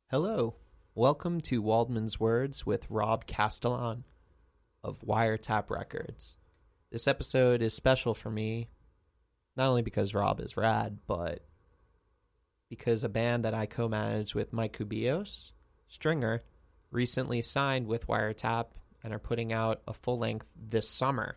Hello. Welcome to Waldman's Words with Rob Castellan of Wiretap Records. This episode is special for me, not only because Rob is rad, but because a band that I co-manage with Mike Kubios, Stringer, recently signed with Wiretap and are putting out a full-length this summer.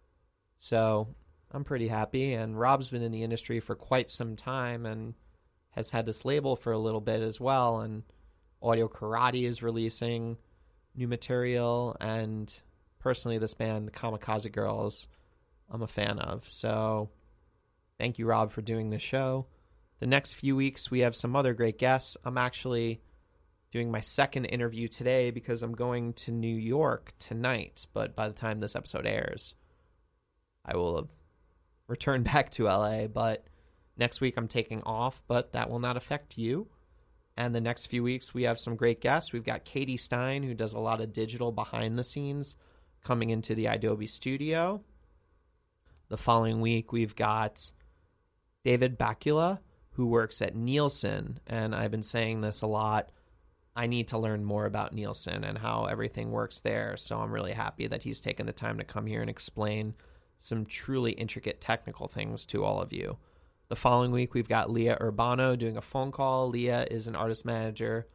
So I'm pretty happy, and Rob's been in the industry for quite some time and has had this label for a little bit as well, and Audio Karate is releasing new material, and personally this band, the Kamikaze Girls, I'm a fan of. So thank you, Rob, for doing this show. The next few weeks we have some other great guests. I'm actually doing my second interview today because I'm going to New York tonight, but by the time this episode airs, I will have returned back to LA. But next week I'm taking off, but that will not affect you. And the next few weeks, we have some great guests. We've got Katie Stein, who does a lot of digital behind the scenes, coming into the Adobe studio. The following week, we've got David Bakula, who works at Nielsen. And I've been saying this a lot. I need to learn more about Nielsen and how everything works there. So I'm really happy that he's taken the time to come here and explain some truly intricate technical things to all of you. The following week, we've got Leah Urbano doing a phone call. Leah is an artist manager,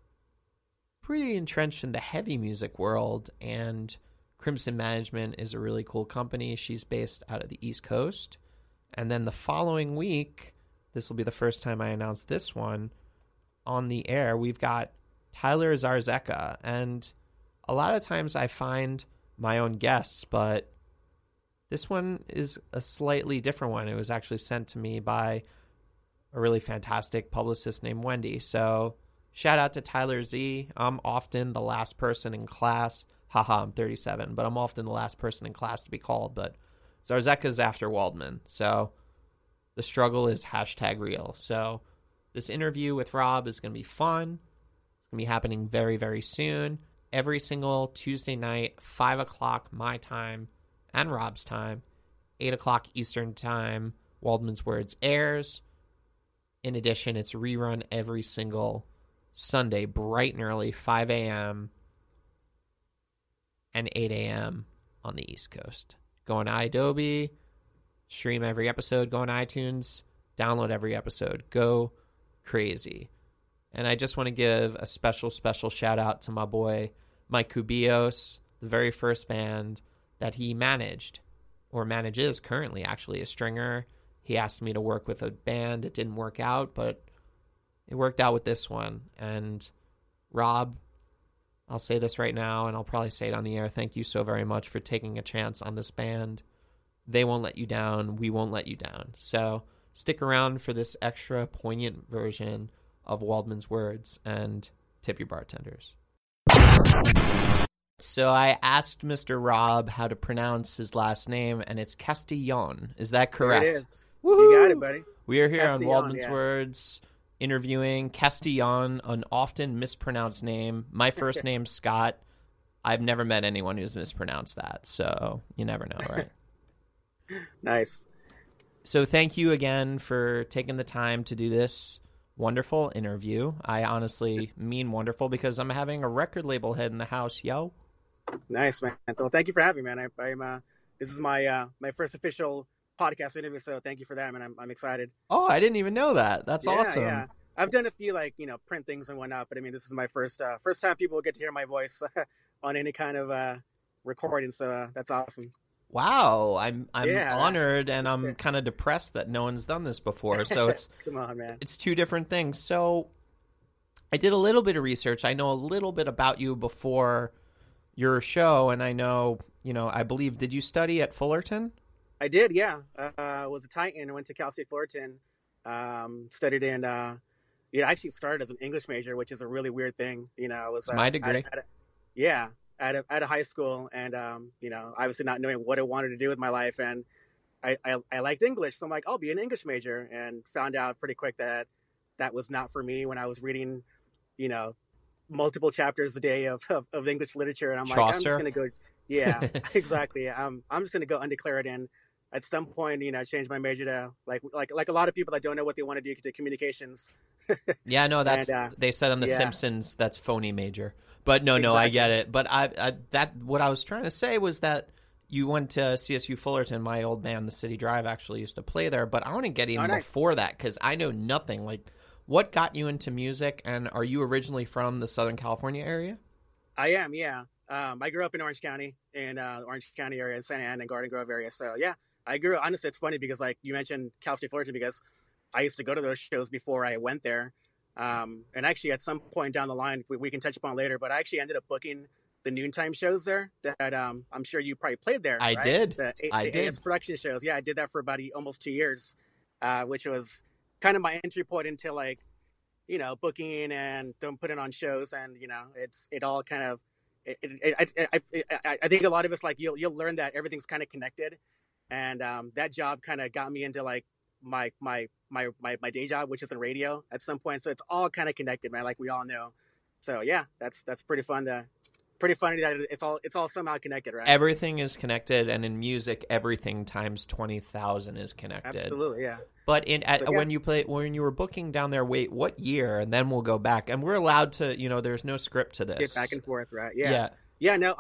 pretty entrenched in the heavy music world, and Crimson Management is a really cool company. She's based out of the East Coast. And then the following week, this will be the first time I announce this one on the air, we've got Tyler Zarzeka. And a lot of times I find my own guests, but this one is a slightly different one. It was actually sent to me by a really fantastic publicist named Wendy. So shout out to Tyler Z. I'm often the last person in class. Haha, I'm 37, but I'm often the last person in class to be called. But Zarzeka's after Waldman. So the struggle is #real. So this interview with Rob is going to be fun. It's going to be happening very, very soon. Every single Tuesday night, 5 o'clock my time and Rob's time, 8 o'clock Eastern time, Waldman's Words airs. In addition, it's rerun every single Sunday, bright and early, 5 a.m. and 8 a.m. on the East Coast. Go on Adobe, stream every episode, go on iTunes, download every episode. Go crazy. And I just want to give a special shout out to my boy, Mike Kubios, the very first band that he managed, or manages currently, actually, a Stringer. He asked me to work with a band. It didn't work out, but it worked out with this one. And Rob, I'll say this right now, and I'll probably say it on the air. Thank you so very much for taking a chance on this band. They won't let you down. We won't let you down. So stick around for this extra poignant version of Waldman's Words, and tip your bartenders. So I asked Mr. Rob how to pronounce his last name, and it's Castellan. Is that correct? It is. Woo-hoo! You got it, buddy. We are here Castellan, on Waldman's yeah. Words, interviewing Castellan, an often mispronounced name. My first name's Scott. I've never met anyone who's mispronounced that, so you never know, right? Nice. So thank you again for taking the time to do this wonderful interview. I honestly mean wonderful because I'm having a record label head in the house, yo. Nice, man. Well, thank you for having me, man. This is my my first official podcast interview, so thank you for that, man. I'm excited. Oh, I didn't even know that. That's awesome. Yeah. I've done a few print things and whatnot, but I mean, this is my first time people will get to hear my voice on any kind of recording, so that's awesome. Wow, I'm honored, and I'm kind of depressed that no one's done this before. So it's come on, man. It's two different things. So I did a little bit of research. I know a little bit about you before your show, and I know, I believe, did you study at Fullerton? I did, yeah. I was a Titan. I went to Cal State Fullerton. Studied in. I actually started as an English major, which is a really weird thing. I was my degree. At a high school, and obviously not knowing what I wanted to do with my life, and I liked English, so I'm like, I'll be an English major, and found out pretty quick that was not for me when I was reading, multiple chapters a day of English literature, and I'm Chaucer. like, I'm just gonna go, yeah, exactly. I'm just gonna go undeclared, and at some point, I changed my major to like a lot of people that don't know what they want to do to communications. Yeah, no, And they said on The yeah, Simpsons that's phony major. But no, I exactly. get it. But what I was trying to say was that you went to CSU Fullerton. My old man, the City Drive, actually used to play there. But I want to get Oh, even nice. before that because I know nothing. Like, what got you into music? And are you originally from the Southern California area? I am, yeah. I grew up in Orange County, in Orange County area, Santa Ana and Garden Grove area. So yeah, I grew. Honestly, it's funny because like you mentioned Cal State Fullerton because I used to go to those shows before I went there. And actually, at some point down the line, we can touch upon later. But I actually ended up booking the noontime shows there that I'm sure you probably played there, I right? did. I The AS did. production shows. Yeah, I did that for about almost 2 years, which was kind of my entry point into like booking and don't put it on shows, and it all kind of I think a lot of it's like you'll learn that everything's kind of connected, and that job kind of got me into like my day job, which is in radio at some point. So it's all kind of connected, man. Like we all know. So yeah, that's pretty fun. Pretty funny that it's all somehow connected, right? Everything is connected, and in music, everything times 20,000 is connected. Absolutely, yeah. But So yeah, when you were booking down there, wait, what year? And then we'll go back, and we're allowed to. There's no script to get back this. and forth, right? Yeah, Yeah, yeah. No,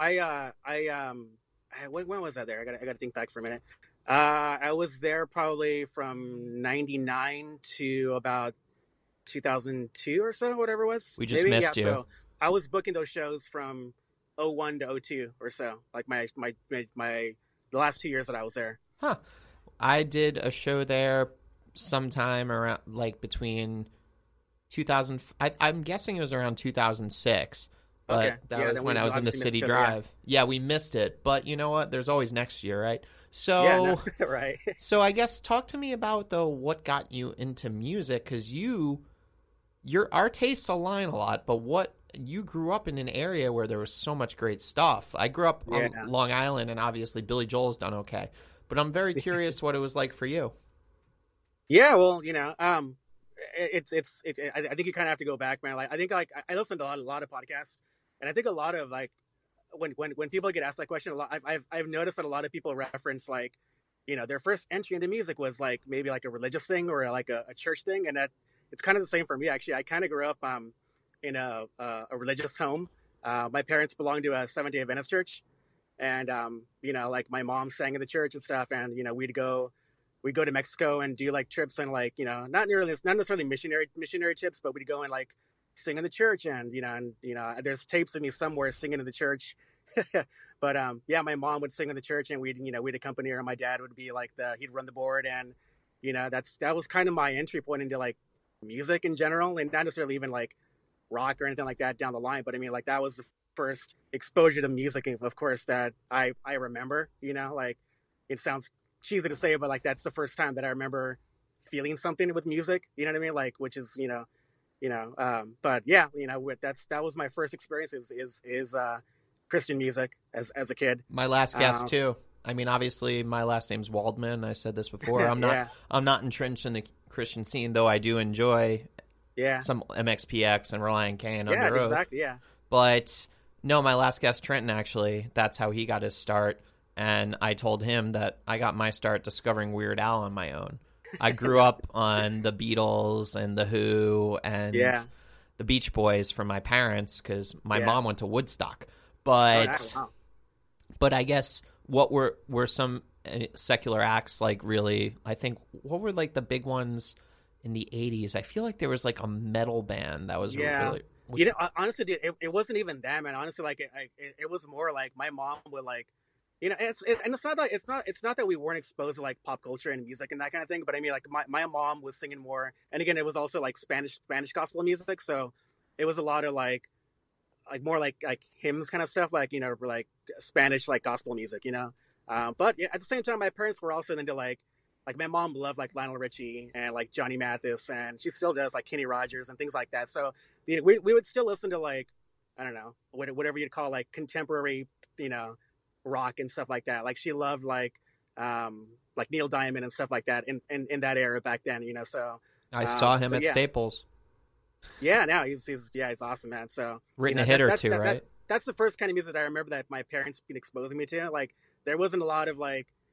when was I there? I got to think back for a minute. I was there probably from '99 to about 2002 or so, whatever it was. we just Maybe, yeah. missed you. So I was booking those shows from '01 to '02 or so, like my the last 2 years that I was there. Huh. I did a show there sometime around like between 2000. I'm guessing it was around 2006. Okay, But that yeah. was Then when we I was in the obviously missed City each other. Yeah, Drive. Yeah, we missed it. But you know what? There's always next year, right? yeah. No, So, right. so I guess talk to me about though what got you into music because our tastes align a lot. But what you grew up in an area where there was so much great stuff. I grew up Yeah. on Long Island, and obviously Billy Joel's done okay. But I'm very curious what it was like for you. Yeah, well, I think you kind of have to go back, man. Like, I think like I listen to a lot of podcasts, and I think a lot of like when people get asked that question, a lot I've noticed that a lot of people reference like, their first entry into music was like maybe like a religious thing or like a church thing, and that it's kind of the same for me actually. I kind of grew up in a religious home. My parents belonged to a Seventh Day Adventist church, and like my mom sang in the church and stuff, and we'd go to Mexico and do like trips and like not necessarily missionary trips, but we'd go and like sing in the church, and there's tapes of me somewhere singing in the church. But yeah, my mom would sing in the church, and we'd accompany her, and my dad would be like he'd run the board, and that was kind of my entry point into like music in general, and not necessarily even like rock or anything like that down the line, but I mean like that was the first exposure to music, of course, that I remember. Like it sounds cheesy to say, but like that's the first time that I remember feeling something with music. You know what I mean? Like, which is but yeah, that was my first experience is Christian music as a kid. My last guess Um, too. I mean, obviously, my last name's Waldman. I said this before. I'm not. yeah, I'm not entrenched in the Christian scene, though. I do enjoy yeah, some MXPX and Reliant K and yeah, Under Oath. exactly, yeah. But no, my last guest, Trenton, actually, that's how he got his start. And I told him that I got my start discovering Weird Al on my own. I grew up on the Beatles and the Who and Yeah, the Beach Boys from my parents because my yeah. mom went to Woodstock. Oh, But wow. but I guess what were some secular acts like really? I think what were like the big ones in the 80s? I feel like there was like a metal band that was Yeah. really which Honestly, dude, it wasn't even that, man. Honestly, like it was more like my mom would like, and it's not that we weren't exposed to like pop culture and music and that kind of thing, but I mean like my mom was singing more, and again, it was also like Spanish gospel music, so it was a lot of like more like hymns kind of stuff, like like Spanish like gospel music. But yeah, at the same time, my parents were also into like my mom loved like Lionel Richie and like Johnny Mathis, and she still does like Kenny Rogers and things like that. So we would still listen to like I don't know whatever you'd call like contemporary rock and stuff like that. Like she loved like Neil Diamond and stuff like that in that era back then. So I saw him but at yeah, Staples. yeah. Now he's awesome, man. So Written a hit or that, two, that that right? that's the first kind of music that I remember that my parents been exposing me to. Like there wasn't a lot of like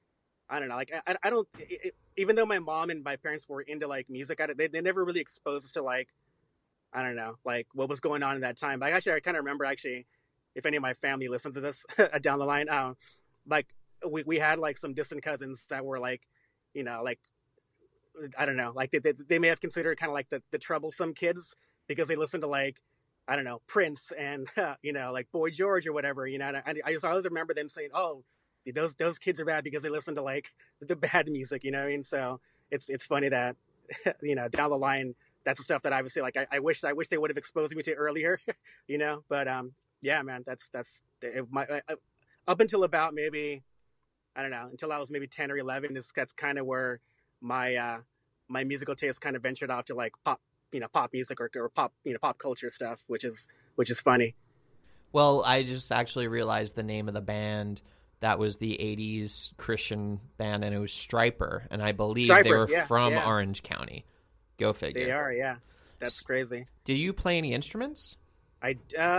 I don't know. Like I don't. Even though my mom and my parents were into like music, they never really exposed us to like, I don't know, like what was going on in that time. Like actually, I kind of remember actually, if any of my family listened to this down the line, like we had like some distant cousins that were like, like I don't know, like they may have considered kind of like the troublesome kids because they listened to like, I don't know, Prince and like Boy George or whatever, And I just always remember them saying, "Oh, those kids are bad because they listen to like the bad music," And so it's funny that down the line that's the stuff that I would say like I wish they would have exposed me to earlier, But yeah, man, that's up until about maybe I don't know until I was maybe 10 or 11. That's kind of where my musical taste kind of ventured off to like pop music or pop pop culture stuff, which is funny. Well, I just actually realized the name of the band. That was the 80s Christian band, and it was Stryper, and I believe they were from Orange County. Go figure. They are, yeah. That's crazy. Do you play any instruments? I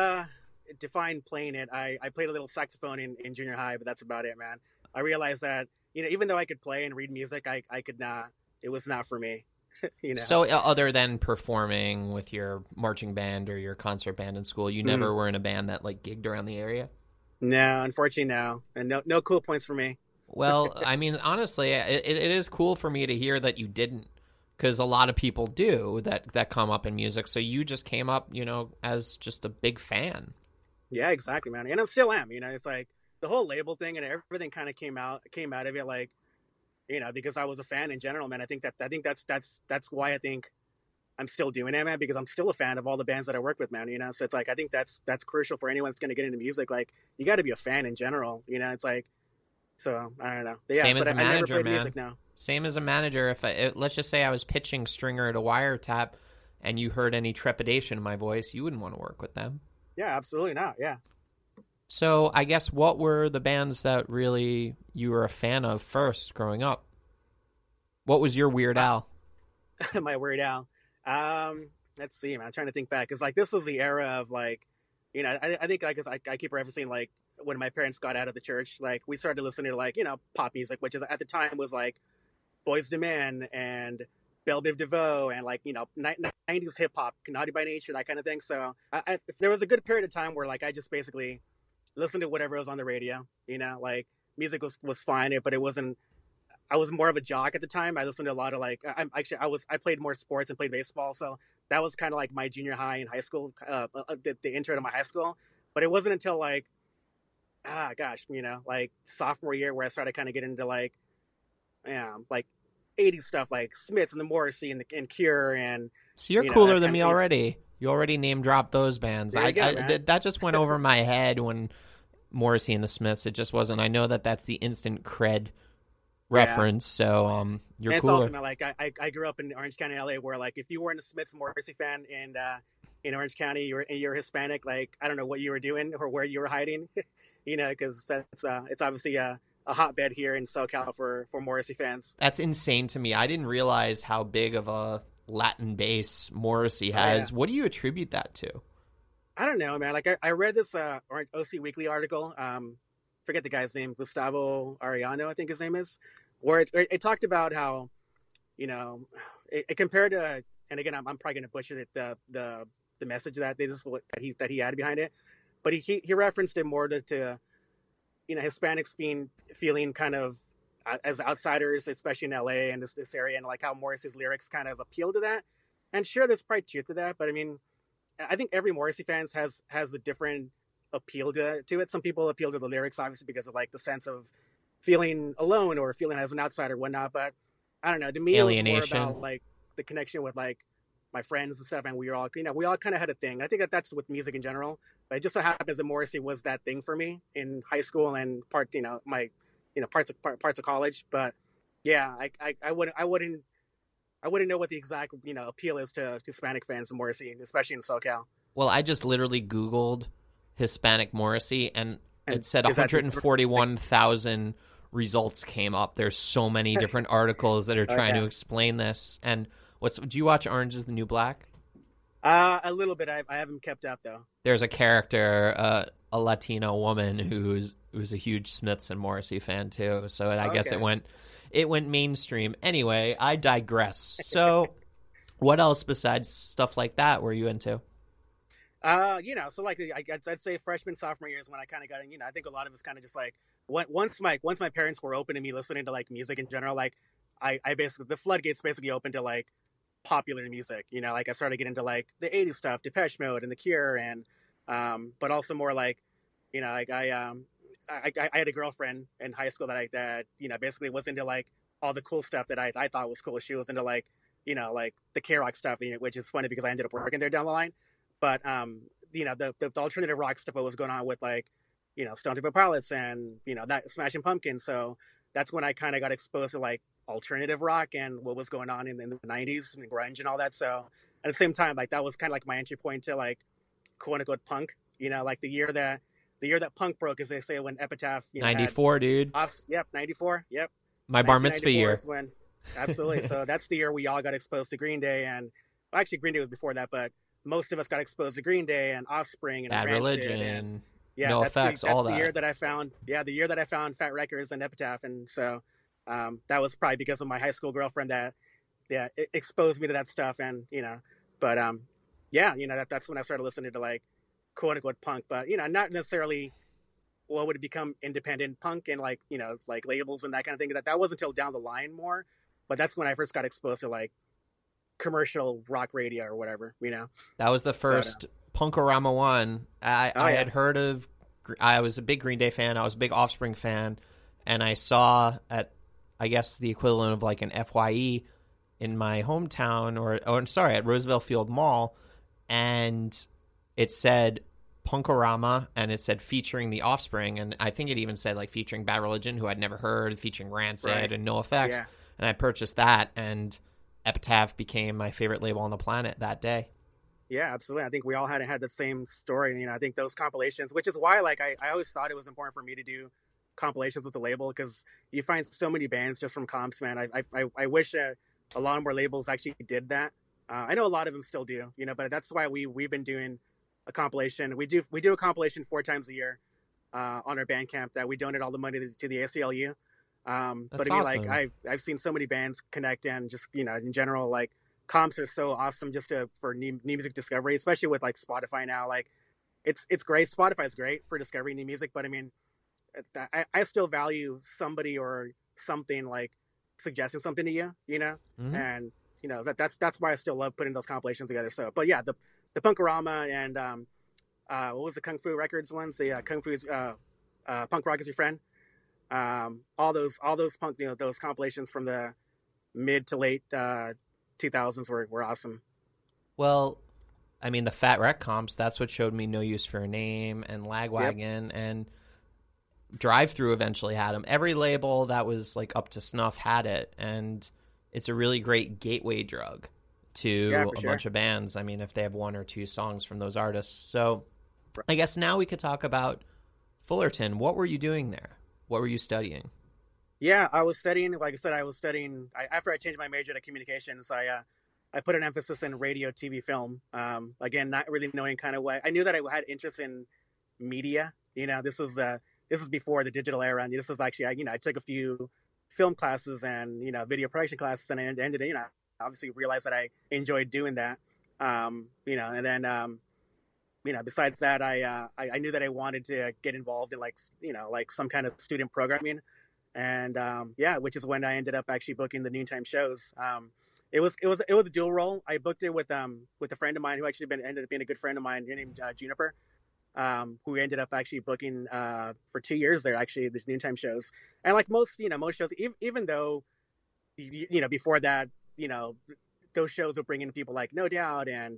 define playing it. I played a little saxophone in junior high, but that's about it, man. I realized that, even though I could play and read music, I could not. It was not for me. So other than performing with your marching band or your concert band in school, you never were in a band that like gigged around the area? No, unfortunately, no. And no cool points for me. Well, I mean, honestly, it is cool for me to hear that you didn't, because a lot of people do that come up in music. So you just came up, as just a big fan. Yeah, exactly, man. And I still am. It's like the whole label thing and everything kind of came out of it, like, because I was a fan in general, man. I think that's why I think I'm still doing it, man, because I'm still a fan of all the bands that I work with, man. So it's like I think that's crucial for anyone that's going to get into music. Like you got to be a fan in general. It's like, so I don't know. But yeah, same as a manager, man. Music now. Same as a manager. If let's just say I was pitching Stringer at a Wiretap, and you heard any trepidation in my voice, you wouldn't want to work with them. Yeah, absolutely not. Yeah. So I guess what were the bands that really you were a fan of first growing up? What was your Weird Al? My Weird Al. Let's see, man. I'm trying to think back. Cause like, this was the era of like, I think like, cause I keep referencing like when my parents got out of the church, like we started listening to like, pop music, which is at the time was like Boyz II Men and Belle Biv DeVoe and like, 90s hip hop, Naughty by Nature, that kind of thing. So there was a good period of time where like, I just basically listened to whatever was on the radio, like music was fine, but it wasn't, I was more of a jock at the time. I listened to a lot of like, I played more sports and played baseball. So that was kind of like my junior high and high school, the intro to my high school. But it wasn't until like, like sophomore year where I started kind of getting into like 80s stuff like Smiths and the Morrissey and Cure. And so you're cooler than me already. You already name dropped those bands. That just went over my head when Morrissey and the Smiths. It just wasn't. I know that's the instant cred reference, so you're and cooler. It's also like I grew up in Orange County, LA, where like if you weren't a Smiths Morrissey fan and in Orange County, you're Hispanic, like I don't know what you were doing or where you were hiding, because it's obviously a hotbed here in SoCal for Morrissey fans. That's insane to me. I didn't realize how big of a Latin base Morrissey has. What do you attribute that to? I don't know, man. Like I read this OC Weekly article. Forget the guy's name, Gustavo Arellano, I think his name is, where it talked about how, it compared to, and again, I'm probably going to butcher it, the message that he had behind it, but he referenced it more to Hispanics feeling kind of as outsiders, especially in LA and this area, and like how Morrissey's lyrics kind of appeal to that. And sure, there's probably truth to that, but I mean, I think every Morrissey fan has a different appeal to it. Some people appeal to the lyrics obviously because of like the sense of feeling alone or feeling as an outsider, whatnot. But I don't know. To me, alienation. It was more about like the connection with like my friends and stuff, and we all kind of had a thing. I think that's with music in general. But it just so happens that Morrissey was that thing for me in high school and parts of college. But yeah, I wouldn't know what the exact appeal is to Hispanic fans of Morrissey, especially in SoCal. Well, I just literally Googled Hispanic Morrissey, and it said 141,000 results came up. There's so many different articles that are trying to explain this. And do you watch Orange is the New Black? A little bit. I haven't kept up though. There's a character, a Latino woman who's a huge Smiths and Morrissey fan too. So I guess Okay. it went mainstream. Anyway, I digress. So, what else besides stuff like that were you into? So like I'd say freshman sophomore year is when I kind of got in. I think a lot of us kind of just like once my parents were open to me listening to like music in general, like I basically the floodgates basically opened to like popular music. Like I started getting into like the '80s stuff, Depeche Mode and The Cure, and but also more like like I had a girlfriend in high school that basically was into like all the cool stuff that I thought was cool. She was into like like the K Rock stuff, which is funny because I ended up working there down the line. But the alternative rock stuff that was going on with like Stone Temple Pilots and that Smashing Pumpkins. So that's when I kind of got exposed to like alternative rock and what was going on in the '90s and grunge and all that. So at the same time, like that was kind of like my entry point to like quote unquote punk. Like the year that punk broke, as they say, when Epitaph had 94, dude. off. Yep, '94. Yep, My bar mitzvah 1994 year. is when. Absolutely. So that's the year we all got exposed to Green Day, and well, actually Green Day was before that, but most of us got exposed to Green Day and Offspring and Bad Rancid, and Religion, yeah, No that's Effects, that's all the year that. that I found the year that I found Fat Records and Epitaph, and so that was probably because of my high school girlfriend that exposed me to that stuff, and but yeah, that's when I started listening to like quote unquote punk, but not necessarily what would become independent punk and like like labels and that kind of thing. That wasn't until down the line more, but that's when I first got exposed to like commercial rock radio or whatever. That was the But first Punkorama one. oh I yeah, had heard of. I was a big Green Day fan. I was a big Offspring fan, and I saw at I guess the equivalent of like an FYE in my hometown, or sorry, at Roosevelt Field Mall, and it said Punkorama, and it said featuring the Offspring, and I think it even said like featuring Bad Religion, who I'd never heard, featuring Rancid right, and No Effects, yeah, and I purchased that, and Epitaph became my favorite label on the planet that day. yeah, absolutely. I think we all had the same story. I think those compilations, which is why like I always thought it was important for me to do compilations with the label because you find so many bands just from comps, man. I wish a lot more labels actually did that. I know a lot of them still do, but that's why we've been doing a compilation. We do a compilation 4 times a year on our Bandcamp that we donate all the money to the ACLU. But That's I mean, like awesome. I've seen so many bands connect and just in general, like comps are so awesome just for new music discovery, especially with like Spotify now. Like it's great. Spotify's great for discovering new music, but I mean, I still value somebody or something like suggesting something to you, Hmm. and that's why I still love putting those compilations together. So, but yeah, the Punkorama and what was the Kung Fu Records ones? The Kung Fu's Punk Rock is Your Friend. All those punk those compilations from the mid to late 2000s were awesome. Well, I mean, the Fat Wreck comps, that's what showed me No Use for a Name and Yep. Lagwagon, and Drive Through eventually had them. Every label that was like up to snuff had it, and it's a really great gateway drug Yeah, to for a sure. bunch of bands. I mean, if they have one or two songs from those artists. So I guess now we could talk about Fullerton. What were you doing there? What were you studying? Yeah, I was studying. Like I said, I was studying. After I changed my major to communications, I put an emphasis in radio, TV, film. Again, not really knowing kind of what I knew that I had interest in media. This was before the digital era, and this was actually I took a few film classes and video production classes, and I ended obviously realized that I enjoyed doing that. And then besides that, I knew that I wanted to get involved in like some kind of student programming, and yeah, which is when I ended up actually booking the noontime shows. It was a dual role. I booked it with a friend of mine who actually ended up being a good friend of mine, named Juniper, who ended up actually booking for 2 years there actually the noontime shows. And like most shows, even though before that you know those shows would bring in people like No Doubt and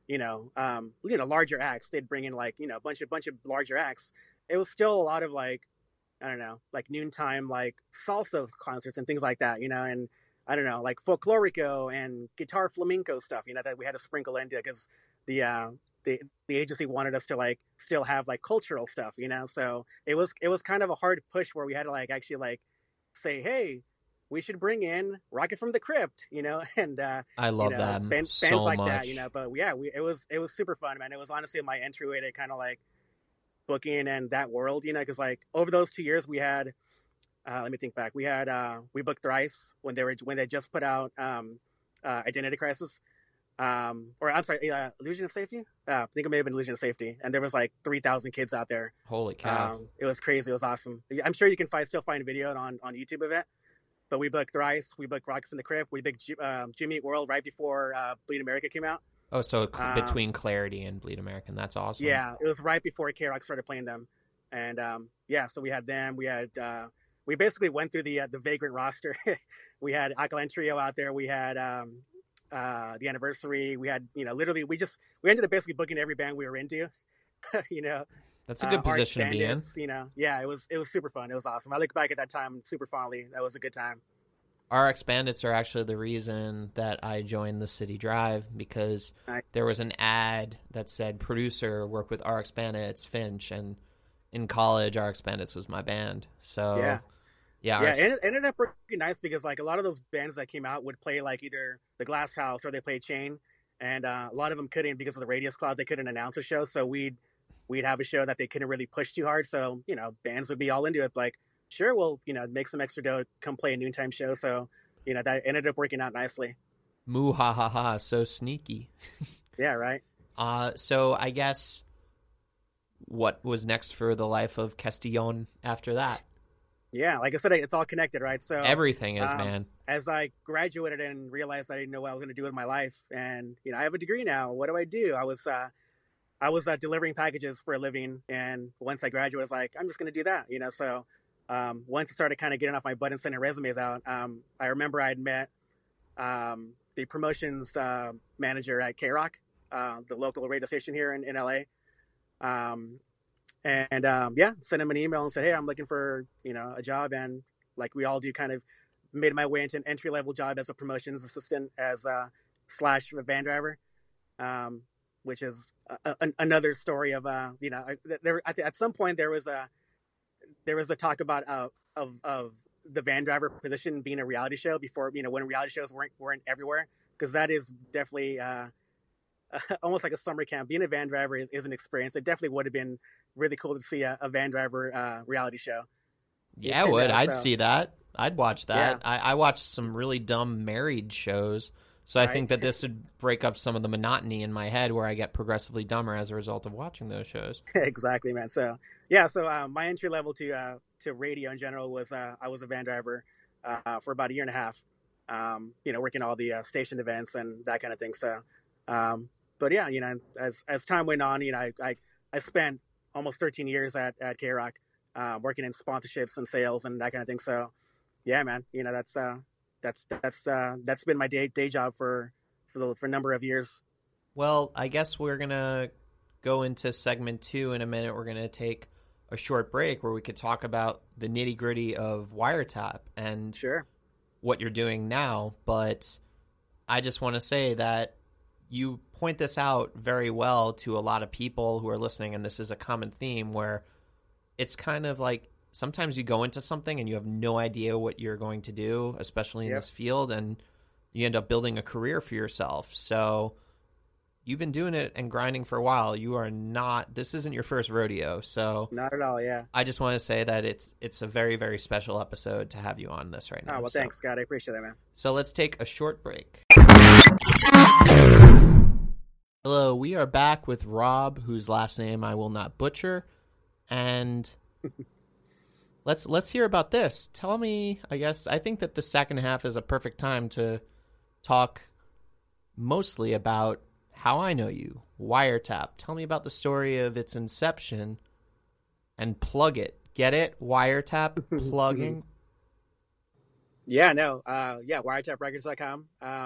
larger acts. They'd bring in like a bunch of larger acts. It was still a lot of like I don't know, like noontime, like salsa concerts and things like that, and I don't know, like folklorico and guitar flamenco stuff, that we had to sprinkle into because the uh, the agency wanted us to like still have like cultural stuff. So it was kind of a hard push where we had to like actually like say, hey. we should bring in Rocket from the Crypt, and I love them bands so like much. that. But yeah, it was super fun, man. It was honestly my entryway to kind of like booking and that world, because like over those 2 years we had, let me think back, we booked Thrice when they just put out Identity Crisis. Or I'm sorry, Illusion of Safety. I think it may have been Illusion of Safety, and there was like 3,000 kids out there. Holy cow! It was crazy. It was awesome. I'm sure you can still find a video on YouTube of it. But we booked Thrice, we booked Rocket from the Crypt, we booked Jimmy Eat World right before Bleed America came out. Oh, so between Clarity and Bleed American, that's awesome. Yeah, it was right before K-Rock started playing them, and so we had them. We basically went through the Vagrant roster. We had Alkaline Trio out there. We had the Anniversary. We had literally we ended up basically booking every band we were into. That's a good position to be in. Yeah, it was super fun. It was awesome. I look back at that time super fondly. That was a good time. RX Bandits are actually the reason that I joined the City Drive, because there was an ad that said producer work with RX Bandits, Finch, and in college RX Bandits was my band. So yeah, and it ended up pretty nice because like a lot of those bands that came out would play like either the Glass House or they played Chain, and a lot of them couldn't because of the Radius Cloud. They couldn't announce a show, so we'd have a show that they couldn't really push too hard. So bands would be all into it, like, sure, we'll make some extra dough, come play a noontime show. So that ended up working out nicely. Moo ha ha ha, so sneaky. Yeah, right. So I guess what was next for the life of Castillon after that? Yeah, like I said, it's all connected, right? So everything is, man. As I graduated and realized I didn't know what I was going to do with my life, and I have a degree now. What do? I was delivering packages for a living, and once I graduated, I was like, I'm just going to do that, So once I started kind of getting off my butt and sending resumes out, I remember I had met the promotions manager at K-Rock, the local radio station here in LA. Sent him an email and said, hey, I'm looking for, a job. And like we all do, kind of made my way into an entry-level job as a promotions assistant as slash van driver, which is another story of, at some point there was a talk about of the van driver position being a reality show before, when reality shows weren't everywhere, because that is definitely almost like a summer camp. Being a van driver is an experience. It definitely would have been really cool to see a van driver reality show. Yeah, I would. I'd see that. I'd watch that. Yeah. I watched some really dumb married shows, so I think that this would break up some of the monotony in my head where I get progressively dumber as a result of watching those shows. Exactly, man. So my entry level to radio in general was I was a van driver for about a year and a half, working all the station events and that kind of thing. So but yeah, as time went on, I spent almost 13 years at K-Rock, working in sponsorships and sales and that kind of thing. So yeah, man, that's been my day job for a number of years. Well, I guess we're going to go into segment 2 in a minute. We're going to take a short break where we could talk about the nitty gritty of Wiretap and what you're doing now. But I just want to say that you point this out very well to a lot of people who are listening, and this is a common theme where it's kind of like sometimes you go into something and you have no idea what you're going to do, especially in this field, and you end up building a career for yourself. So you've been doing it and grinding for a while. This isn't your first rodeo. So not at all, yeah. I just want to say that it's a very, very special episode to have you on this right now. Oh, well, thanks, Scott. I appreciate that, man. So let's take a short break. Hello, we are back with Rob, whose last name I will not butcher, and let's hear about this. Tell me, I think that the second half is a perfect time to talk mostly about how I know you, Wiretap. Tell me about the story of its inception and plug it. Get it? Wiretap plugging. WiretapRecords.com.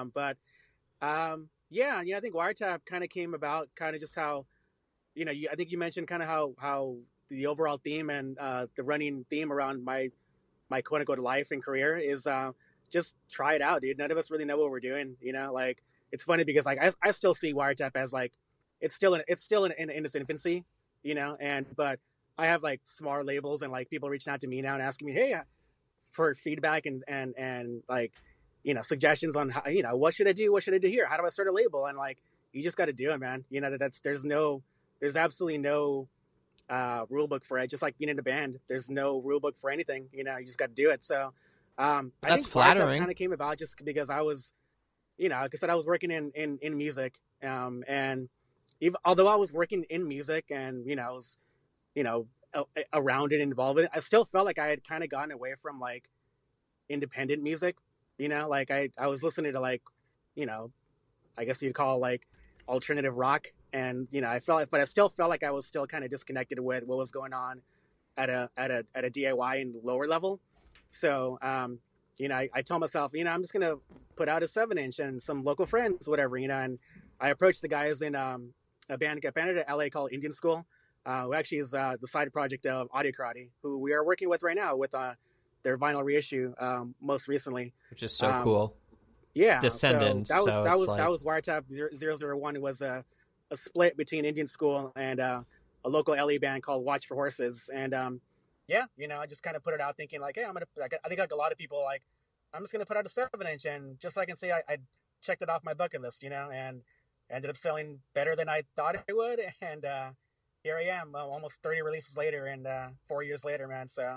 I think Wiretap kind of came about kind of just how, I think you mentioned kind of how the overall theme and the running theme around my quote unquote life and career is just try it out, dude. None of us really know what we're doing, like it's funny because like I still see Wiretap as like it's still in its infancy, but I have like smaller labels and like people reaching out to me now and asking me, hey, for feedback and like, suggestions on how, what should I do? What should I do here? How do I start a label? And like, you just got to do it, man. There's absolutely no rule book for it. Just like being in a band, there's no rule book for anything. You just got to do it. So I That's think flattering. kind of came about just because I was, like I said, I was working in music, and even although I was working in music and I was, you know, around it, involved in it, I still felt like I had kind of gotten away from like independent music. Like I was listening to like, I guess you'd call like alternative rock, and but I still felt like I was still kind of disconnected with what was going on at a DIY and lower level. So I told myself, I'm just gonna put out a 7-inch and some local friends, whatever, and I approached the guys in a band out of LA called Indian School, who actually is the side project of Audio Karate, who we are working with right now with their vinyl reissue, most recently, which is so cool. Yeah, Descendants. So that was Wiretap 001. It was a split between Indian School and a local LA band called Watch for Horses, and I just kind of put it out thinking like, hey, I think like a lot of people, like, I'm just gonna put out a 7-inch, and just so I can say I checked it off my bucket list, and ended up selling better than I thought it would, and here I am, almost 30 releases later, and 4 years later, man. So.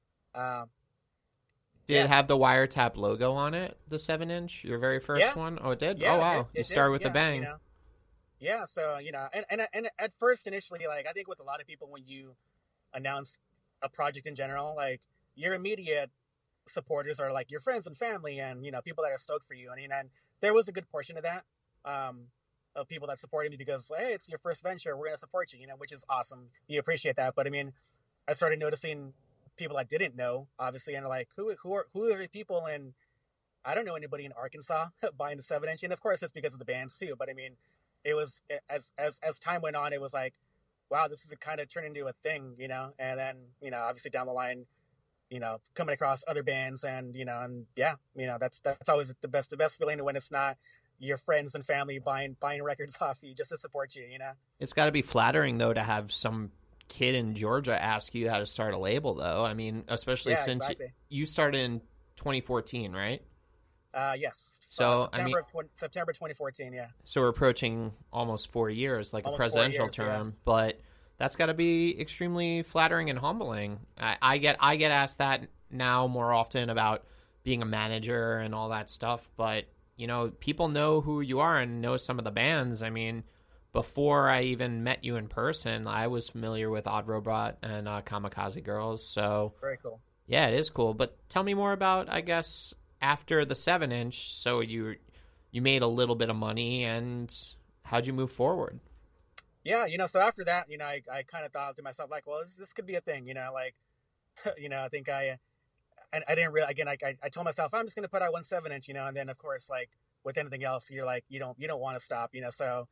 Did it have the Wiretap logo on it, the 7-inch, your very first one? Oh, it did? Yeah, oh, wow. You started with a bang. Yeah, so, and at first, initially, like, I think with a lot of people, when you announce a project in general, like, your immediate supporters are, like, your friends and family and, people that are stoked for you. And there was a good portion of that, of people that supported me because, hey, it's your first venture. We're going to support you, which is awesome. You appreciate that. But, I mean, I started noticing people I didn't know, obviously, and like, who are the people? And I don't know anybody in Arkansas buying the 7-inch, and of course it's because of the bands too. But I mean, it was as time went on, it was like, wow, this is kind of turned into a thing, And then obviously down the line, coming across other bands, and that's always the best feeling when it's not your friends and family buying records off you just to support you. It's got to be flattering though to have some kid in Georgia ask you how to start a label, though. I mean, especially since you started in 2014, right? Yes. So September 2014. Yeah. So we're approaching almost 4 years, like almost a presidential term. Yeah. But that's got to be extremely flattering and humbling. I get asked that now more often about being a manager and all that stuff. But people know who you are and know some of the bands. I mean, before I even met you in person, I was familiar with Odd Robot and Kamikaze Girls. So very cool. Yeah, it is cool. But tell me more about, I guess, after the 7-inch. So you made a little bit of money, and how'd you move forward? Yeah, so after that, I kind of thought to myself, like, well, this could be a thing, like, I think I didn't really, again, I told myself, I'm just going to put out one 7-inch, and then of course, like with anything else, you're like, you don't want to stop, so.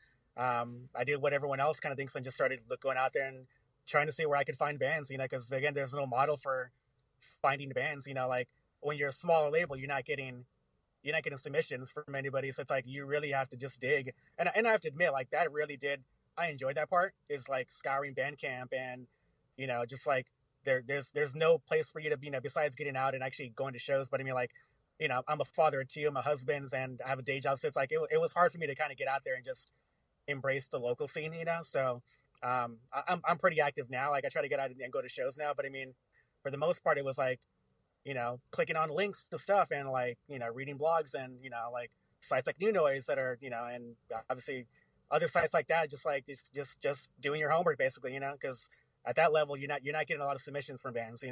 I did what everyone else kind of thinks and just started going out there and trying to see where I could find bands, because again, there's no model for finding bands, like when you're a smaller label, you're not getting submissions from anybody. So it's like, you really have to just dig. And I have to admit, like, that really I enjoyed that part, is like scouring Bandcamp and, just like there's no place for you to, besides getting out and actually going to shows. But I mean, like, I'm a father of 2, I'm a husband, and I have a day job. So it's like, it was hard for me to kind of get out there and just embrace the local scene, so I'm pretty active now. Like, I try to get out and go to shows now, but I mean, for the most part, it was like, clicking on links to stuff and like, reading blogs and, like sites like New Noise that are, and obviously other sites like that, just like just doing your homework basically, because at that level, you're not getting a lot of submissions from bands,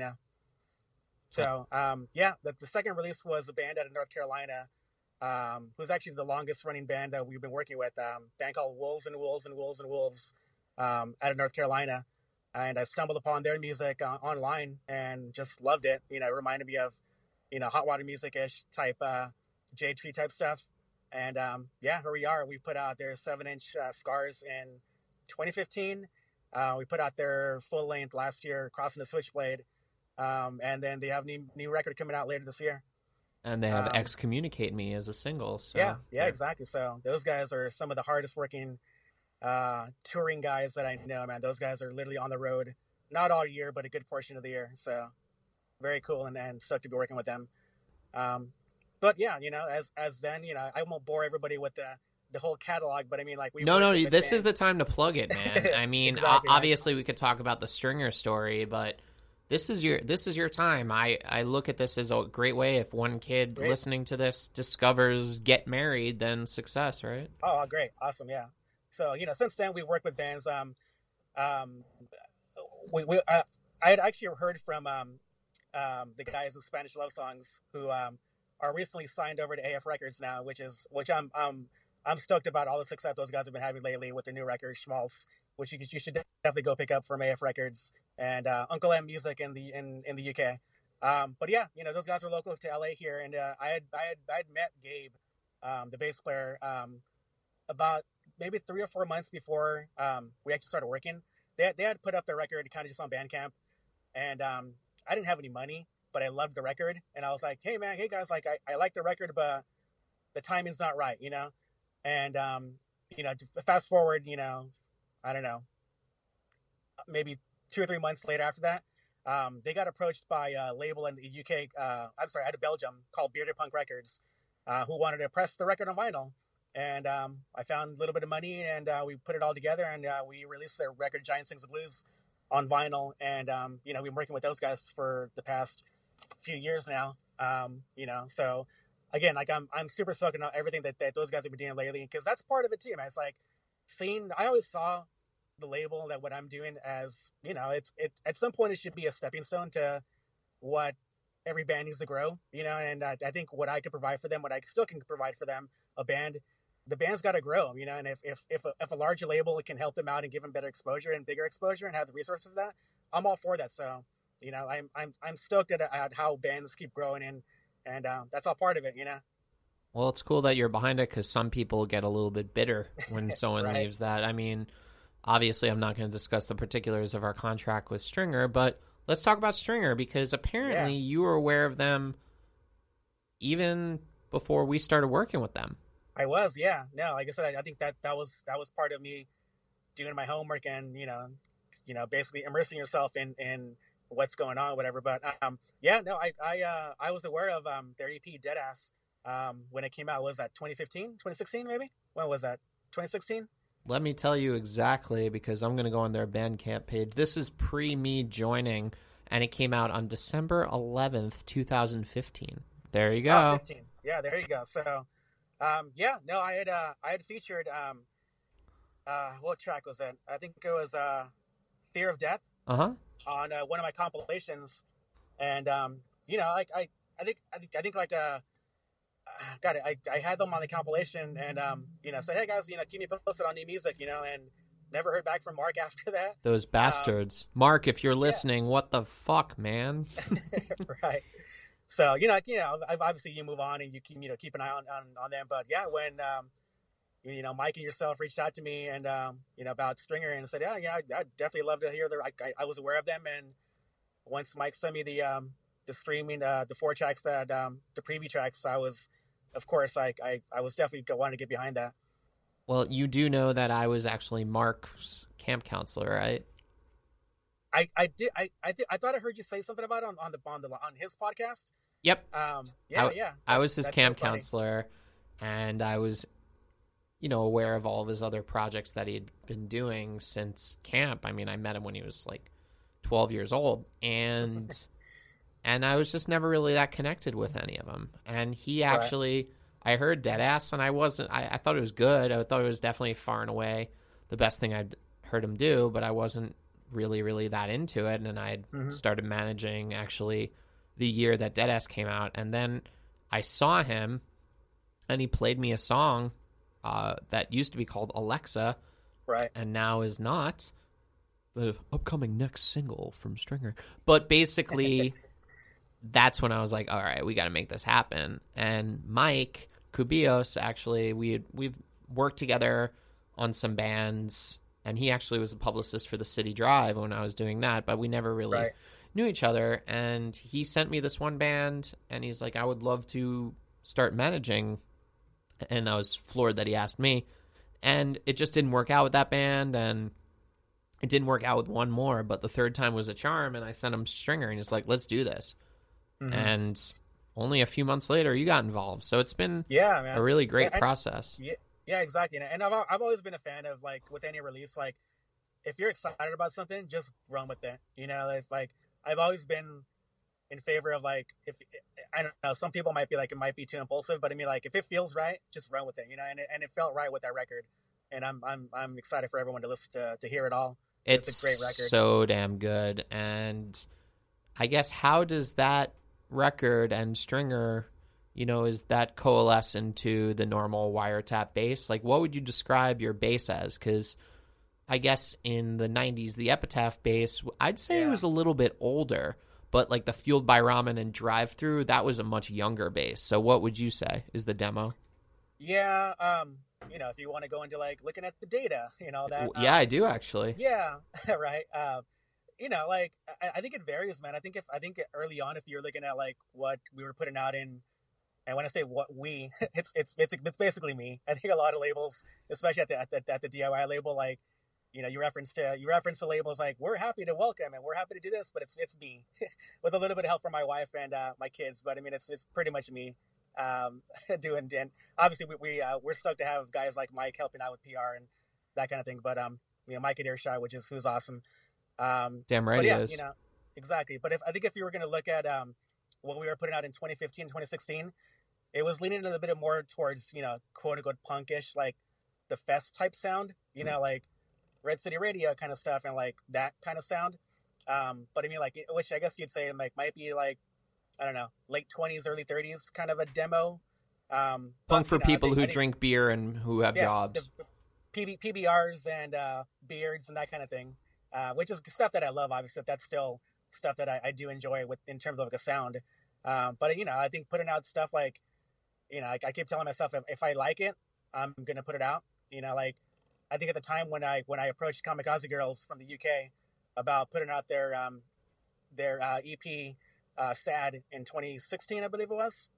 So the second release was a band out of North Carolina, who's actually the longest running band that we've been working with, a band called Wolves and Wolves and Wolves and Wolves, out of North Carolina. And I stumbled upon their music online and just loved it. It reminded me of, Hot Water Music-ish type, Jade Tree type stuff. And here we are. We put out their 7-inch Scars in 2015. We put out their full length last year, Crossing the Switchblade. And then they have a new record coming out later this year. And they have Excommunicate Me as a single. So. Yeah, exactly. So those guys are some of the hardest working touring guys that I know, man. Those guys are literally on the road, not all year, but a good portion of the year. So very cool, and stoked to be working with them. But yeah, as then, I won't bore everybody with the whole catalog, but I mean, like, we No, worked no, with many this is the bands. time to plug it, man. I mean, Exactly, right? obviously we could talk about the Stringer story, but this is your time. I look at this as a great way. If one kid Great. listening to this discovers Get Married, then success, right? Oh, great, awesome, yeah. So since then we've worked with bands. Um, I had actually heard from the guys of Spanish Love Songs who are recently signed over to AF Records now, which I'm stoked about all the success those guys have been having lately with their new record Schmaltz, which you should definitely go pick up from AF Records and Uncle M Music in the UK. But yeah, those guys were local to LA here, and I had met Gabe, the bass player, about maybe 3 or 4 months before we actually started working. They had put up their record kind of just on Bandcamp, and I didn't have any money, but I loved the record, and I was like, hey man, hey guys, like I like the record, but the timing's not right, and fast forward, I don't know, maybe 2 or 3 months later after that, they got approached by a label in the UK, out of Belgium, called Bearded Punk Records, who wanted to press the record on vinyl. And I found a little bit of money, and we put it all together, and we released their record Giant Sings the Blues on vinyl. And we've been working with those guys for the past few years now. So again, like, I'm super stoked on everything that those guys have been doing lately, because that's part of it too, man. It's like I always saw the label, that what I'm doing as, it's at some point it should be a stepping stone to what every band needs to grow, and I think what I could provide for them, what I still can provide for them, the band's got to grow, and if a larger label can help them out and give them better exposure and bigger exposure and have the resources for that, I'm all for that. So, I'm stoked at how bands keep growing, and that's all part of it, Well, it's cool that you're behind it, because some people get a little bit bitter when someone Right. leaves that. I mean, obviously, I'm not going to discuss the particulars of our contract with Stringer, but let's talk about Stringer, because apparently you were aware of them even before we started working with them. I was, yeah. No, like I said, I think that was part of me doing my homework and basically immersing yourself in what's going on, whatever. But yeah, no, I was aware of their EP Deadass when it came out. Was that 2015, 2016, maybe? When was that? 2016? Let me tell you exactly, because I'm going to go on their Bandcamp page. This is pre me joining, and it came out on December 11th, 2015. There you go. 15. Yeah, there you go. So, yeah, no, I had featured what track was it? I think it was Fear of Death Uh-huh. on one of my compilations, and I think like God, I had them on the compilation, and said, hey guys, keep me posted on new music, and never heard back from Mark after that. Those bastards. Mark, if you're listening, what the fuck, man? Right. So obviously you move on and you keep an eye on them. But yeah, when Mike and yourself reached out to me and about Stringer and said, yeah, I'd definitely love to hear their. I was aware of them, and once Mike sent me the streaming the 4 tracks that the preview tracks, I was, of course, I was definitely wanting to get behind that. Well, you do know that I was actually Mark's camp counselor, right? I did. I thought I heard you say something about it on his podcast. Yep. Yeah. I was his camp so funny. counselor, and I was, aware of all of his other projects that he had been doing since camp. I mean, I met him when he was like 12 years old, and I was just never really that connected with any of them. And he actually, I heard Deadass, and I thought it was good. I thought it was definitely far and away the best thing I'd heard him do, but I wasn't really that into it. And I had started managing actually the year that Deadass came out, and then I saw him, and he played me a song that used to be called Alexa, right, and now is not, the upcoming next single from Stringer. But basically, that's when I was like, all right, we got to make this happen. And Mike Kubios, actually, we've worked together on some bands, and he actually was the publicist for the City Drive when I was doing that, but we never really knew each other. And he sent me this one band, and he's like, I would love to start managing. And I was floored that he asked me. And it just didn't work out with that band, and it didn't work out with one more, but the third time was a charm, and I sent him Stringer, and he's like, let's do this. Mm-hmm. and only a few months later you got involved. So it's been Yeah, a man. really Yeah, great process. yeah, yeah, exactly. And I've always been a fan of like with any release, like if you're excited about something, just run with it. You know, if like I've always been in favor of like if I don't know, some people might be like it might be too impulsive, but I mean like if it feels right, just run with it. You know, and it felt right with that record, and I'm excited for everyone to listen to hear it all. It's It's a great record. so damn good. And I guess how does that record and Stringer, is that coalesce into the normal wiretap bass? Like, what would you describe your bass as? Because I guess in the 90s, the Epitaph bass, I'd say it Yeah. was a little bit older, but like the Fueled by Ramen and Drive Through, that was a much younger bass. So what would you say is the demo? Yeah, if you want to go into like looking at the data, that Yeah, I do actually. yeah, right. Like I think it varies, man. I think early on, if you're looking at like what we were putting out in, and when I say what we, it's basically me. I think a lot of labels, especially at the DIY label, like you reference the labels like we're happy to welcome and we're happy to do this, but it's me with a little bit of help from my wife and my kids. But I mean, it's pretty much me doing. And obviously, we're stoked to have guys like Mike helping out with PR and that kind of thing. But Mike at Earshot, who's awesome. Damn right But he yeah, is. exactly. But I think if you were going to look at what we were putting out in 2015, 2016, it was leaning a little bit more towards quote unquote punkish, like the fest type sound. Like Red City Radio kind of stuff and like that kind of sound. But I mean, like, which I guess you'd say like might be like I don't know, late 20s, early 30s kind of a demo. Punk But for people who I think drink beer and who have yes, jobs. the PBRs and beards and that kind of thing, which is stuff that I love. Obviously, that's still stuff that I do enjoy with in terms of like a sound. But I think putting out stuff like I keep telling myself if I like it, I'm gonna put it out. Like I think at the time when I approached Kamikaze Girls from the UK about putting out their EP Sad in 2016, I believe it was.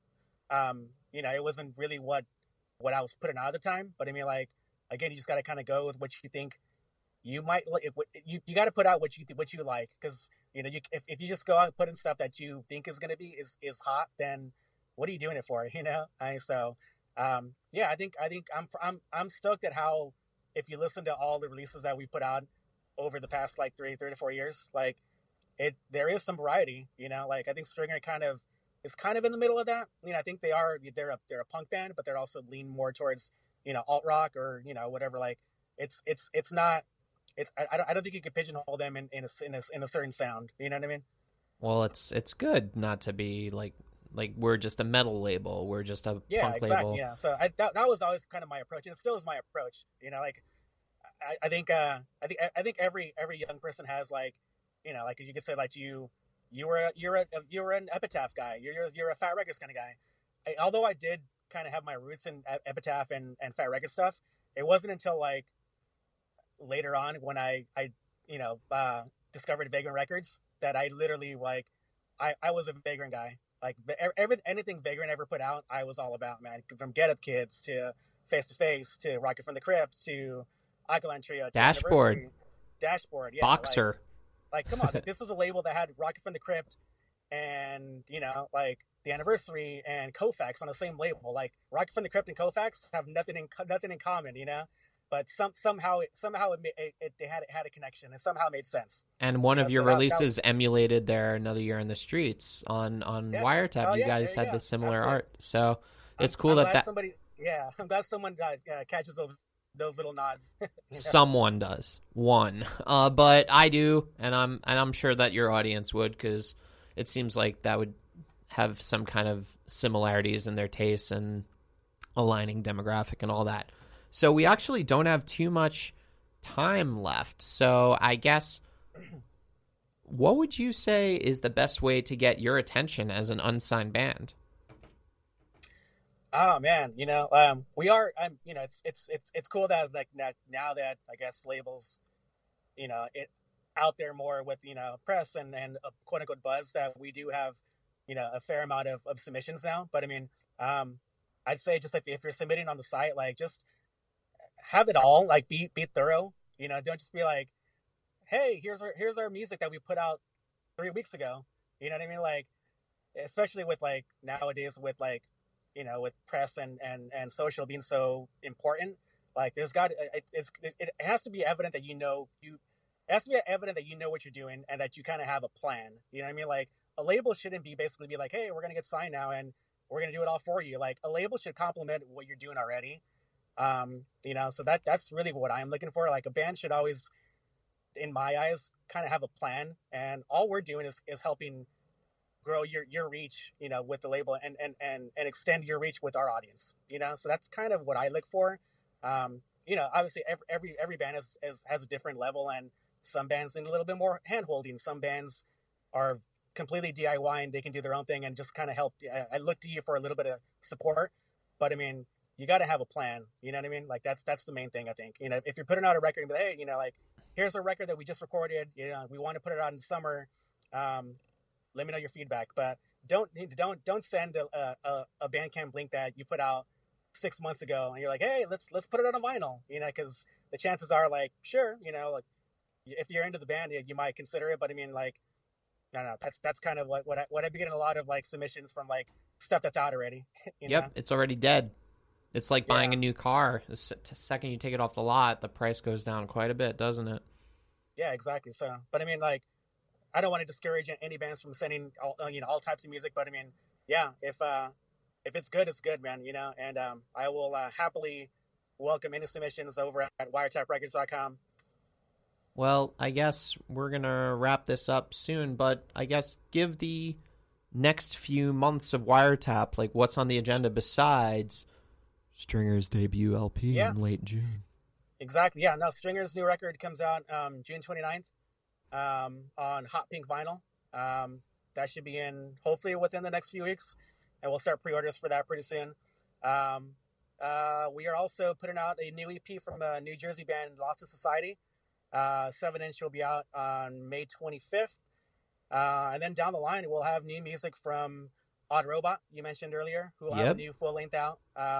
It wasn't really what I was putting out at the time, but I mean, like again, you just got to kind of go with what you think you might like. You got to put out what you like because if you just go out and put in stuff that you think is going to be is hot, then what are you doing it for? Yeah, I think I'm stoked at how if you listen to all the releases that we put out over the past like 3 to 4 years, like there is some variety. Like I think Stringer is kind of in the middle of that. I think they're a punk band, but they're also lean more towards alt rock or whatever. Like it's not. I don't think you could pigeonhole them in a certain sound. You know what I mean? Well, it's good not to be like we're just a metal label. We're just a Yeah, punk exactly. label. Yeah. So that was always kind of my approach, and it still is my approach. Like I think every young person has like like you could say like you're an Epitaph guy. You're a Fat Records kind of guy. Although I did kind of have my roots in Epitaph and Fat Records stuff, it wasn't until like later on when I discovered Vagrant Records that I literally like I was a Vagrant guy. Like anything Vagrant ever put out, I was all about, man. From Get Up Kids to Face to Face to Rocket from the Crypt to Alkaline Trio to Dashboard. Dashboard, yeah. Boxer. Like come on, this is a label that had Rocket from the Crypt and like the Anniversary and Kofax on the same label. Like Rocket from the Crypt and Kofax have nothing in common, but somehow they had a connection and somehow made sense. And one of your So that releases emulated their Another Year in the Streets on yeah. Wiretap. Oh You yeah, guys there you had go. the similar Absolutely. art, so it's I'm cool that glad somebody. Yeah, I'm glad someone catches those little nods. someone does one, but I do, and I'm sure that your audience would, because it seems like that would have some kind of similarities in their tastes and aligning demographic and all that. So we actually don't have too much time left. So I guess, what would you say is the best way to get your attention as an unsigned band? Oh man, we are. It's cool that like now that I guess labels, it out there more with press and quote unquote buzz that we do have, a fair amount of submissions now. But I mean, I'd say just if you're submitting on the site, like just have it all, like be thorough. Don't just be like, hey, here's our music that we put out 3 weeks ago. You know what I mean? Like especially with like nowadays with like, with press and social being so important, like it has to be evident that it has to be evident that you know what you're doing and that you kind of have a plan. You know what I mean? Like a label shouldn't be basically be like, hey, we're gonna get signed now and we're gonna do it all for you. Like a label should complement what you're doing already. So that's really what I'm looking for. Like a band should always, in my eyes, kind of have a plan, and all we're doing is helping grow your reach, with the label and extend your reach with our audience. So that's kind of what I look for. Obviously every band has a different level, and some bands need a little bit more hand holding. Some bands are completely DIY and they can do their own thing and just kind of help. I look to you for a little bit of support, but I mean, you got to have a plan. You know what I mean? Like that's the main thing, I think. If you're putting out a record and be like, hey, like here's a record that we just recorded. We want to put it out in the summer. Let me know your feedback, but don't send a Bandcamp link that you put out 6 months ago and you're like, hey, let's put it on a vinyl. Because the chances are like, sure, like if you're into the band, you might consider it. But I mean, like, no, that's kind of what I've been getting a lot of like submissions from like stuff that's out already. Yep, it's already dead. It's like buying a new car. The second you take it off the lot, the price goes down quite a bit, doesn't it? Yeah, exactly. So, but I mean, like, I don't want to discourage any bands from sending all types of music. But I mean, yeah, if it's good, it's good, man. And I will happily welcome any submissions over at wiretaprecords.com. Well, I guess we're going to wrap this up soon, but I guess give the next few months of Wiretap, like what's on the agenda besides Stringer's debut LP in late June. Exactly. Yeah. No, Stringer's new record comes out June 29th on Hot Pink vinyl. That should be in hopefully within the next few weeks, and we'll start pre-orders for that pretty soon. We are also putting out a new EP from a New Jersey band, Lost in Society. 7-inch will be out on May 25th. And then down the line, we'll have new music from Odd Robot, you mentioned earlier, who will have a new full length out.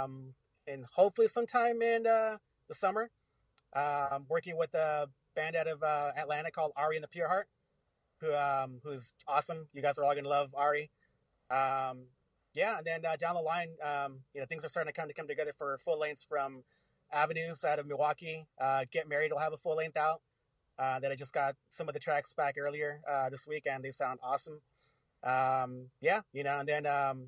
And hopefully sometime in the summer. I'm working with a band out of Atlanta called Ari and the Pure Heart, who's awesome. You guys are all going to love Ari. And then down the line, things are starting to come together for full lengths from Avenues out of Milwaukee. Get Married will have a full length out. That I just got some of the tracks back earlier this week, and they sound awesome. And then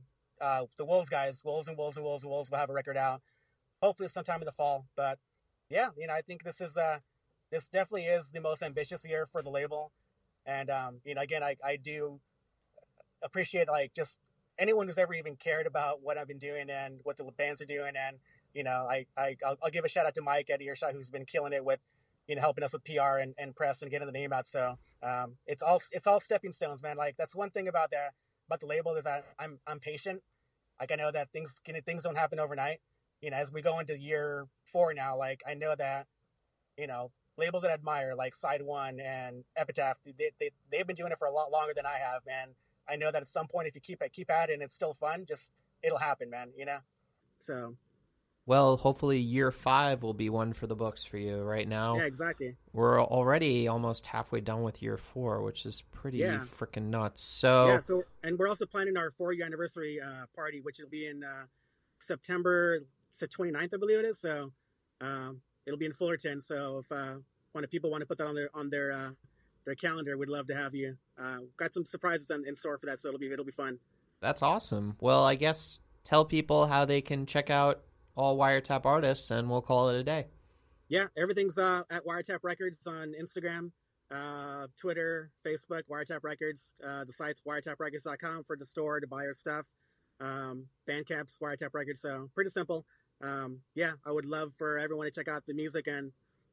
the Wolves guys, Wolves will have a record out hopefully sometime in the fall. But yeah, I think this definitely is the most ambitious year for the label. And again, I do appreciate like just anyone who's ever even cared about what I've been doing and what the bands are doing. And I'll give a shout out to Mike at Earshot, who's been killing it with helping us with PR and press and getting the name out. So it's all stepping stones, man. Like that's one thing about the label is that I'm patient. Like I know that things don't happen overnight. As we go into year 4 now, like I know that labels that I admire like Side One and Epitaph, they've been doing it for a lot longer than I have, man. I know that at some point if you keep at it and it's still fun, it'll happen, man. So. Well, hopefully year 5 will be one for the books for you. Right now, yeah, exactly. We're already almost halfway done with year 4, which is pretty freaking nuts. So and we're also planning our 4-year anniversary party, which will be in September 29th, I believe it is. So it'll be in Fullerton. So if people want to put that on their calendar, we'd love to have you. Got some surprises in store for that, so it'll be fun. That's awesome. Well, I guess tell people how they can check out all Wiretap artists, and we'll call it a day. Yeah, everything's at Wiretap Records on Instagram, Twitter, Facebook, Wiretap Records. The site's wiretaprecords.com for the store to buy our stuff. Bandcamp's Wiretap Records, so pretty simple. I would love for everyone to check out the music and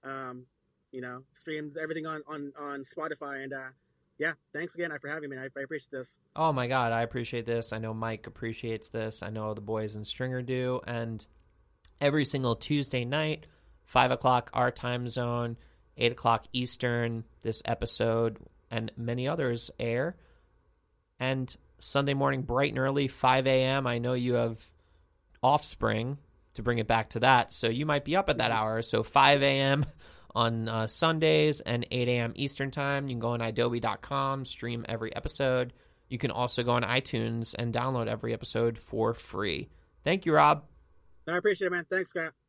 streams everything on Spotify. And thanks again for having me. I appreciate this. Oh my God, I appreciate this. I know Mike appreciates this. I know the boys in Stringer do. And every single Tuesday night, 5 o'clock our time zone, 8 o'clock Eastern, this episode and many others air. And Sunday morning, bright and early, 5 a.m. I know you have Offspring, to bring it back to that. So you might be up at that hour. So 5 a.m. on Sundays and 8 a.m. Eastern time. You can go on adobe.com, stream every episode. You can also go on iTunes and download every episode for free. Thank you, Rob. I appreciate it, man. Thanks, Scott.